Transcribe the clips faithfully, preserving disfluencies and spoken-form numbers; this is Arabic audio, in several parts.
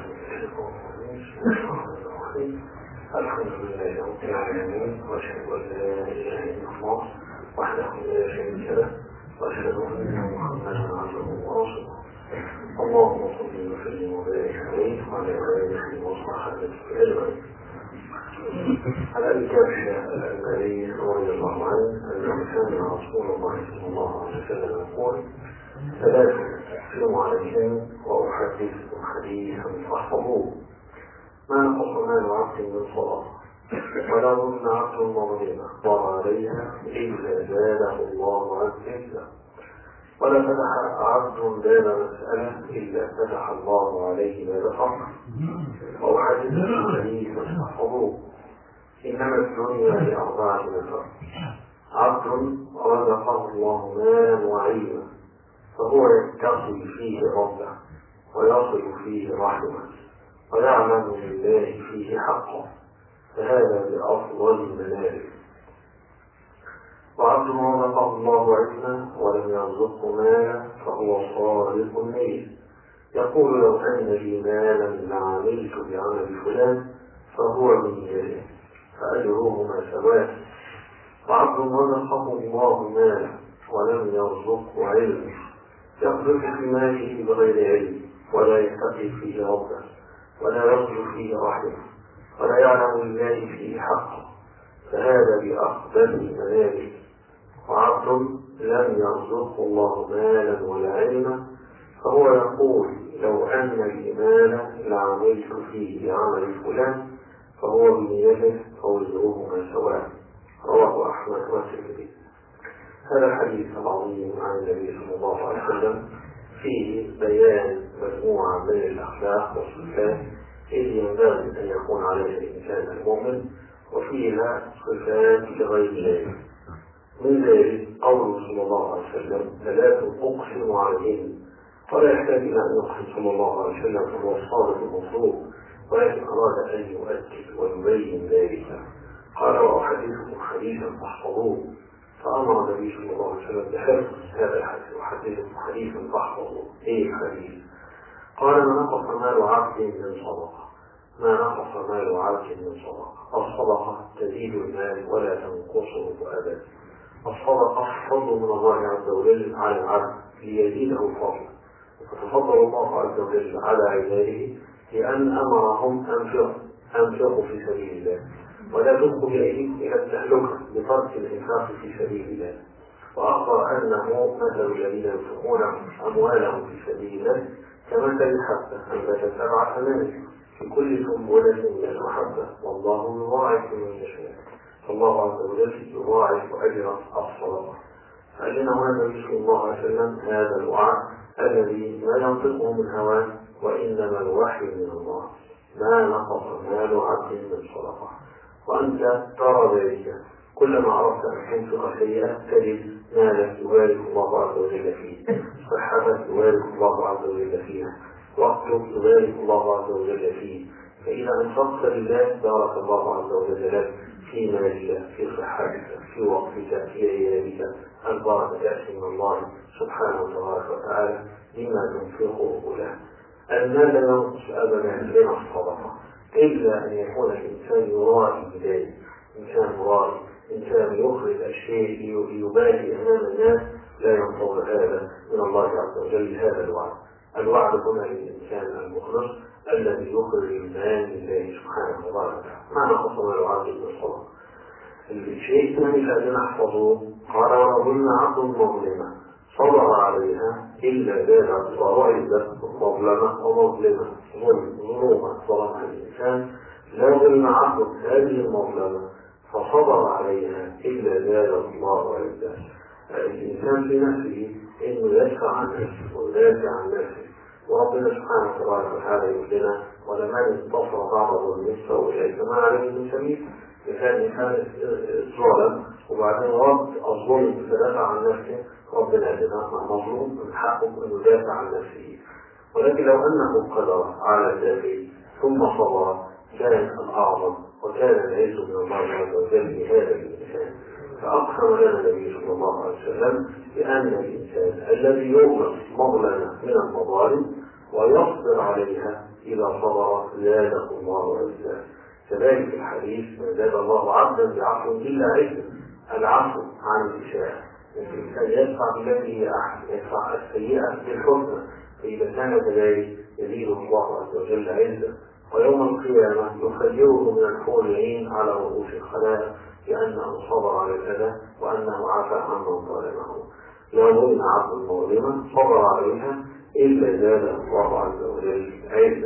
الحمد لله رب العالمين، واشهد ان لا اله الا الله وحده لا شريك له، واشهد ان محمدا عبده ورسوله. اللهم صل وسلم وبارك عليه وعلى اله وصحبه اجمعين. عن ابي كبشه الانباري رضي الله عنه انه سمع رسول الله صلى الله عليه وسلم يقول: ثلاث اسلم عليهم واحدثكم حديثا فاحفظوه: ما نقص مال عبد من صلاة، ولا ظن عبد مظلمة ضر عليها إلا زاده الله عزا، ولا فتح عبد باب مسألة إلا فتح الله عليه باب فقر. وأحدثكم حديثا فاحفظوه: إنما الدنيا لأربعة نفر: عبد رزقه الله مالا وعلما فهو يتقي فيه ربه ويصل فيه رحمه ويعلم لله فيه حقا، فهذا بأفضل المنازل. وعبد رزقه الله علما ولم يرزقه مالا فهو صادق النية يقول: لو أن لي مالا لعملت بعمل فلان، فهو من يده فأجرهما سواء. وعبد رزقه الله مالا ولم يرزقه علما يقذف في ماله بغير علم ولا يتقي فيه ربه ولا يرجو فيه رحمه ولا يعلم لله فيه حقا، فهذا بأقبل المنازل. وعبد لم يرزقه الله مالا ولا علما فهو يقول: لو أن لي مالا لعملت فيه بعمل فلان، فهو بنيته فوزرهما سواء. رواه أحمد والترمذي. هذا الحديث العظيم عن النبي صلى الله عليه وسلم فيه بيان مجموعة من الأخلاق والصفات التي ينبغي أن يكون عليها الإنسان المؤمن، وفيها صفات لغير ذلك. من ذلك قوله صلى الله عليه وسلم: ثلاث أقسم عليهم، ولا يحتاج إلى أن يقسم صلى الله عليه وسلم فهو الصادق المصدوق، ولكن أراد أن يؤكد ويبين ذلك. قال: وأحدثكم حديثا فاحفظوه، فأمر النبي صلى الله عليه وسلم بحفظ هذا الحديث: وحدثكم حديثا فاحفظوه. إيه الحديث؟ قال: ما نقص مال عبد من صدقة، ما نقص مال عبد من صدقة. الصدقة تزيد المال ولا تنقصه أبدا. الصدقة فضل من الله عز وجل على العبد ليزيده فضلا، فتفضل الله عز وجل على عباده لأن أمرهم أنفقوا أنفقوا في سبيل الله، ولا تلقوا بأيديكم إلى التهلكة بترك الإنفاق في سبيل الله. وأخبر أنه مثل الذين ينفقون أموالهم في سبيل الله كمثل الحبة أنبتت سبع سنابل في كل سنبلة مئة حبة، والله يضاعف من يشاء. فالله عز وجل يضاعف أجر الصدقة. فأجنه النبي صلى الله عليه وسلم هذا الوعد الذي لا ينطقه من هواه وإنما الوحي من الله: ما نقص مال عبد من صدقة. وأنت ترى ذلك كلما أردت أن تنفق شيئا تجد مالك يبارك الله عز وجل فيه، صحتك يبارك الله عز وجل فيها، وقتك يبارك الله عز وجل فيه. فإذا أنفقت لله بارك الله عز وجل لك في مالك، في صحتك، في وقتك، في عيالك. البركة تأتي من الله سبحانه وتعالى مما تنفقه له. المال لا ينقص أبدا من الصدقة إلا أن يكون الإنسان يراعي بذلك، إنسان يراعي، إنسان يخرج الشيء يبالي أمام الناس، لا ينتظر هذا من الله عز وجل. هذا الوعد الوعد هنا للإنسان المخلص الذي يخرج المال لله سبحانه وتعالى. ما نقص مال عبد من الصدقة. الشيء الثاني الذي نحفظه: قال: ولظن عبد مظلمة صبر عليها إلا زاد الله عزة. مظلمة ومظلمة ظلومة ظلمها الإنسان، لا ظلم عبد هذه المظلمة فصبر عليها إلا زاد الله عزة. الإنسان في نفسه إنه يدفع عن نفسه ويدافع عن نفسه، وربنا سبحانه وتعالى يقول لنا: ولمن انتصر بعض ظلمه فأولئك ما عليه من سبيل. كان إنسان ظلم وبعدين رد الظلم فدافع عن نفسه، ربنا قال لنا: مظلوم من حقه أن يدافع عن نفسه. ولكن لو أنه قدر على الدافع ثم صبر كان الأعظم، وكان العز من الله عز وجل لهذا الإنسان. فأقسم لنا النبي صلى الله عليه وسلم بأن الإنسان الذي يظلم مظلمة من المظالم ويصبر عليها إذا صبر زاده الله عزا. كذلك في الحديث ما زاد الله عبدا بعفو إلا عزا، العفو عن الإساءة. الإنسان يدفع بالتي هي أحسن، يدفع السيئة بالحسنى، فإذا كان كذلك يزيد الله عز وجل عزا. ويوم القيامة يخيره من الحور العين على رؤوس الخلائق لأنه صبر على الأذى وأنه عفى عمن ظلمه. يوم عبد مظلما صبر عليها إلا زاد الله عز وجل عزا.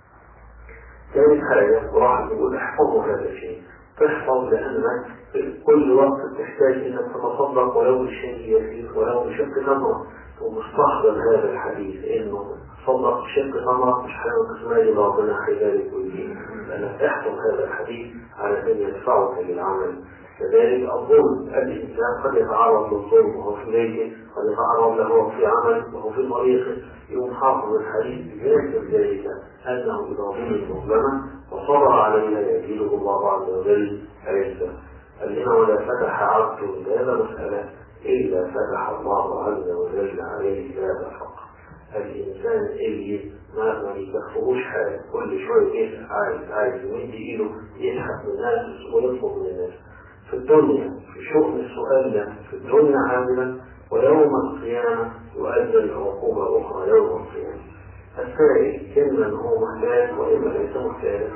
ثالث حاجة وراح يقول احفظوا هذا الشيء، تحفظ لأنك في كل وقت تحتاج أنك تتصدق ولو بشيء يسير ولو بشق تمرة، ومستحضر هذا الحديث إنه تصدق بشق تمرة مش حيوك مال ربنا حذارك ويدين، لأنك تحفظ هذا الحديث على أن يدفعك للعمل. كذلك الظلم، الإنسان قد يتعرض للظلم وهو في بيته، قد يتعرض له في عمل وهو في طريقه، يوم حافظ الحديث بذلك ذلك أنه إذا ظلم مظلما وصبر عليها يزيده الله عز وجل عزا. الذين ولا فتح عبد باب مسألة إلا فتح الله عز وجل عليه باب الفقر. الإنسان اللي ما ما يكفوش حاجة، كل شوية يسأل عايز عايز يمد إيده يسحب من الناس ويطلب من الناس. في الدنيا في شؤم السؤال ده في الدنيا عاملا، ويوم القيامة يؤجل عقوبة أخرى يوم القيامة. السائل إما هو محتاج وإما ليس محتاج،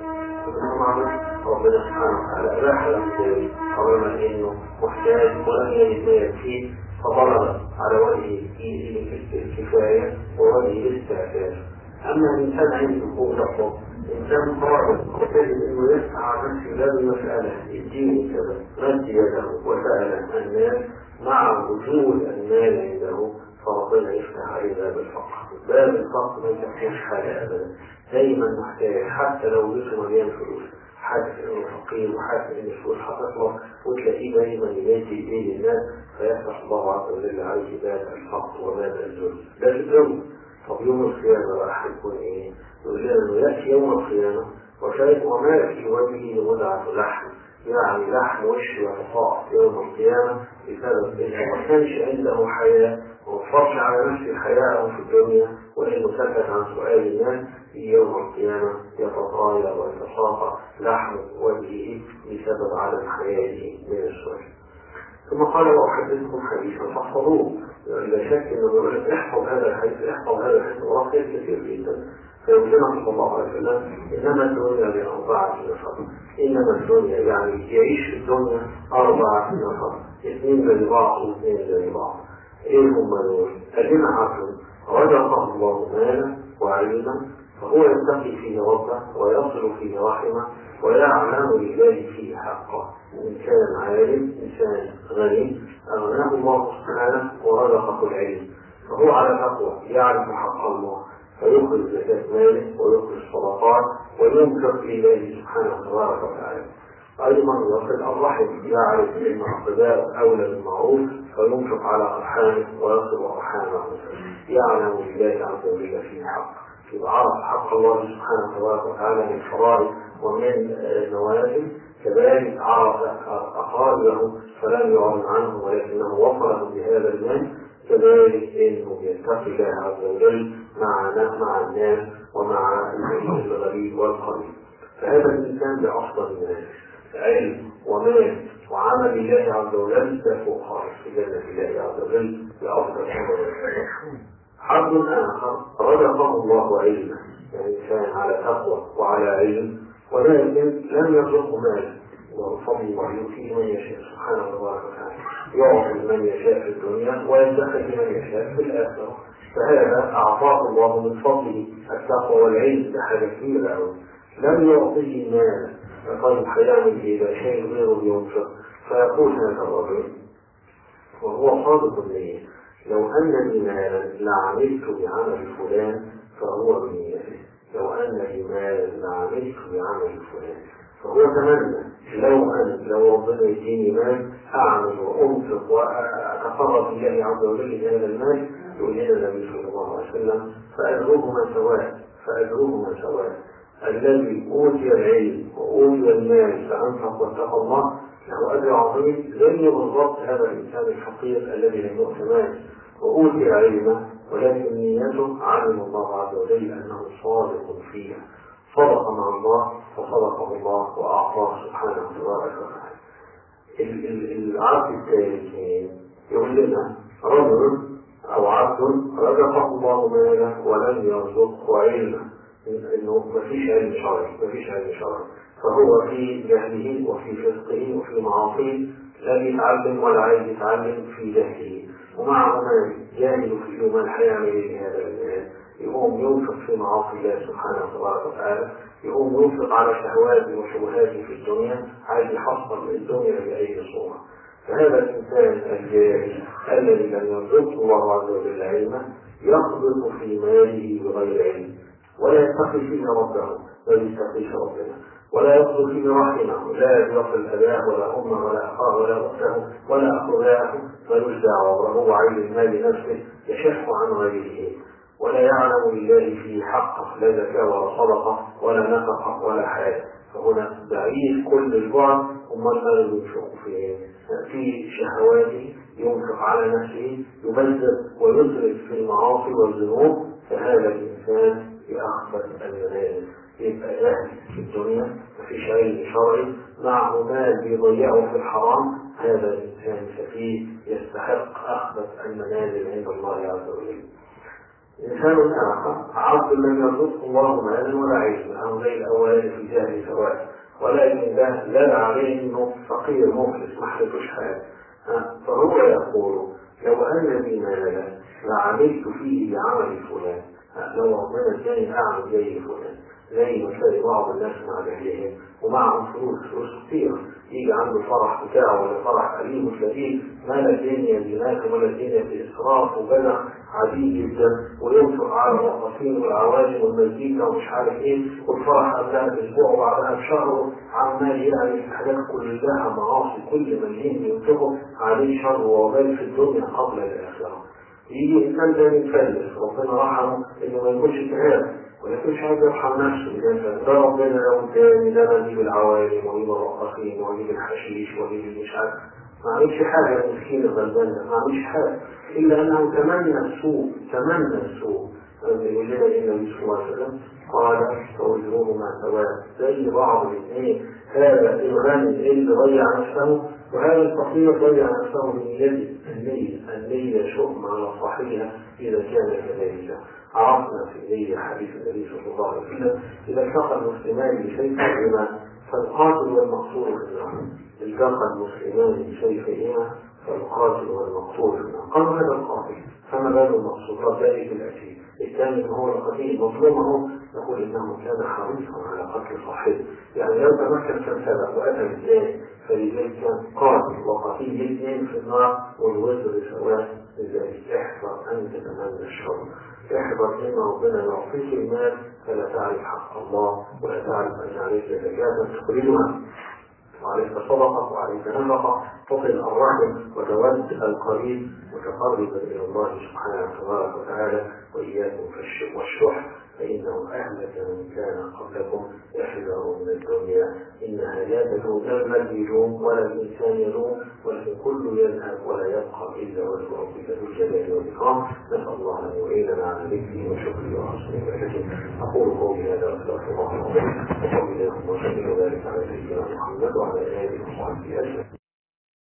ربنا سبحانه وتعالى أباح له ذلك طالما إنه محتاج ولم يجد ما يكفيه فضرب على وجه الكفاية ووجه الاستعفاف. أما الإنسان عنده قوة إنسان قادر يجب أنه يسعى نفسه باب المسألة الدين كذا مد يده وسأل الناس مع وجود المال عنده، فربنا يفتح عليه باب الفقر. باب الفقر ما يفتحش حاجة أبدا، دايما محتاج حتى لو بيته مليان فلوس، حاسس انه فقير وحاسس ان الفلوس هتطلع وتلاقيه دايما يمد ايديه للناس فيفتح الله عز وجل عليه باب الفقر وباب الذل. ده في الدنيا. طب يوم القيامة بقى هيكون ايه؟ يقول لنا انه ياتي يوم القيامة وشايف وما في وجهه مدعة لحم، يعني لحم وشه يتساقط يوم القيامة بسبب انه ما كانش عنده حياة ومفرش على نفسه حياءه في الدنيا، وانه سكت عن سؤال الناس. في يوم القيامة يتطاير ويتساقط لحم وجهه بسبب عدم حياته من السؤال. ثم قال وأحدثكم حديثا فاحفظوه. لا شك انه يقول لك احفظ هذا الحديث احفظ هذا الحديث وراه خير كثير جدا. فيقولنا صلى الله عليه وسلم انما الدنيا لأربعة نفر. انما الدنيا يعني يعيش في الدنيا أربعة نفر، اثنين زي بعض واثنين زي بعض. ايه هم دول؟ الذين عقلوا رزقه الله مالا وعلما فهو يتقي فيه ربه ويصل فيه رحمه ويعلم لله فيه حقه. إنسان عالم، إنسان غني، أغناه الله سبحانه ورزقه العلم، فهو على تقوى يعرف حق الله فيخرج زكاة ماله ويخرج صدقات وينفق لله سبحانه تبارك وتعالى. أيضا يصل الرحم، يعرف أن الأقرباء أولى بالمعروف فينفق على أرحامه ويصل أرحامه، يعلم لله عز وجل فيه حق، يبقى عرف حق الله سبحانه تبارك وتعالى من فرائض ومن نوافل. كذلك عرف أقاربه فلم يعلم عنه ولكنه وصله بهذا المال. كذلك انه يتقي الله عز وجل مع مع الناس ومع الغريب والقريب. فهذا الانسان بافضل الناس علم ومال وعمل الله عز وجل تفوق خالص في جنة الله عز وجل بافضل الناس. عبد اخر رزقه الله علما، يعني كان على تقوى وعلى علم ولكن لم يرزقه مال وفضل ويؤتيه من يشاء سبحانه وتعالى، يعطي من يشاء في الدنيا ويدخل من يشاء في الآخرة. فهذا أعطاه الله من فضله التقوى والعلم بحاجة كبيرة أوي. لم يعطيه مال فقد حيعمل إذا شيء غيره ينفق، فيقول هذا الرجل وهو صادق النية لو أن لي مالا لعملت بعمل فلان فهو بنيته، لو أن لي مالا لعملت بعمل فلان فهو تمنى لو أن لو ربنا يديني مال أعمل وأنفق وأتقرب الله عز وجل بهذا المال. يقول لنا النبي صلى الله عليه وسلم فأجرهما سواء فأجرهما سواء، الذي أوتي العلم وأوتي المال فأنفق واتقى الله له أجر عظيم، زي بالضبط هذا الإنسان الفقير الذي لم يؤت مال وأوتي علما ولكن نيته علم الله عز وجل أنه صادق فيها، صدق مع الله فصدقه الله وأعطاه سبحانه تبارك وتعالى. العبد الثالث يقول لنا رجل أو عبد رزقه الله مالا ولم يرزقه علما، إنه مفيش علم شرعي، مفيش علم شرعي، فهو في جهله وفي فسقه وفي معاصيه، لا يتعلم ولا عايز يتعلم في جهله، ومع ما جاهل في يوم الحياة من هذا المال يقوم ينفق في معاصي الله سبحانه تبارك وتعالى، يقوم ينفق على شهواته وشبهاته في الدنيا، عايز يحصل الدنيا بأي صورة. فهذا الإنسان الجاهل الذي لم يرزقه الله عز وجل علما يخبط في ماله بغير علم، ولا يتقي فيه ربه، بل يتقيش ربنا، ولا يقصد فيه رحمه، لا يصل أباه ولا أمه ولا أخاه ولا أخته ولا أخواه، ملوش دعوة، وهو عين المال لنفسه يشح عن غيره، ولا يعلم لله فيه حقه، لا زكاة ولا صدقة ولا نفقة ولا حاجة، فهنا بعيد كل البعد. أمال ماذا ينفق فيه؟ في شهواته، ينفق على نفسه، يبذر ويسرف في المعاصي والذنوب، فهذا الإنسان يأخذ المنازل، يبقى جاهل في الدنيا، مفيش علم شرعي، معه مال بيضيعه في الحرام، هذا الإنسان سفيه يستحق أخذ المنازل عند الله عز وجل. إنسان آخر عبد لم يرزقه الله مالا ولا علما، أو زي الأولين في جهل سواء، ولكن ده لا عليه إنه فقير مفلس ما حدثش حاجة، فهو يقول لو أن لي مالا لعملت فيه بعمل فلان، لو ربنا اداني أعمل زي فلان، زي ما تلاقي بعض الناس مع جهلهم ومعهم فلوس فلوس كتير، يجي عنده فرح بتاعه ولا فرح قريب وتلاقيه مال الدنيا بناس ولا الدنيا بإسراف وبدع عديد جدا، وينفق على الرقصين والعوازم والمزيكا ومش عارف ايه، والفرح قبلها باسبوع وبعدها بشهر، عمال يعني الحاجات كلها معاصي، كل مليين ينفقوا عليه شر ووبال في الدنيا قبل الآخرة. يجي إنسان تاني يفلس ربنا رحمه إنه ما يكونش كهذا، ولكن مش عايز يرحم نفسه، لأن ده ربنا لو تاني ده نجيب العوالم ونجيب الرقصين ونجيب الحشيش ونجيب مش عارف، ما عملش حاجة المسكين الغلبان ده، ما عملش حاجة إلا أنه تمنى السوء، تمنى السوء. يقول لنا النبي صلى الله عليه وسلم قال فوزنوه مع سواء، زي بعض الاثنين، هذا الغني اللي ضيع نفسه وهذا الفقير ضيع نفسه من يد النية، النية شؤم على صاحبها إذا كان كذلك. عرفنا في النية حديث النبي صلى الله عليه وسلم إذا التقى المسلمان بسيفهما فالقاتل والمقتول في النار، التقى المسلمان بسيفهما فالقاتل والمقتول في النار. قالوا هذا القاتل فما بال المقصود ذلك الأكيد، الثاني هو القتيل مظلومه، نقول إنه كان حريصا على قتل صاحبه، يعني لو تمكن كان سبق وأتى الثاني، فلذلك كان قاتل وقتيل الاثنين في النار والوزر سواء. لذلك احذر أن تتمنى الشر، احذر إن ربنا يعطيك المال فلا تعرف حق الله، ولا تعرف أن عليك زكاة تخرجها، وعليك صدقة وعليك نفقة، تصل الرحم وتود القريب متقربا إلى الله سبحانه تبارك وتعالى، وإياكم والشح فإنه أهلك من كان قبلكم، احذروا من الدنيا إنها لا تدوم، لا المال يدوم ولا الإنسان يدوم، ولكن كل يذهب ولا يبقى إلا وجه ربك ذو الجلال والإكرام. نسأل الله أن يعيننا على ذكره وشكره وحسن عبادته. أقول قولي هذا وأستغفر الله العظيم، وصلى اللهم وسلم وبارك على سيدنا محمد وعلى آله وصحبه أجمعين.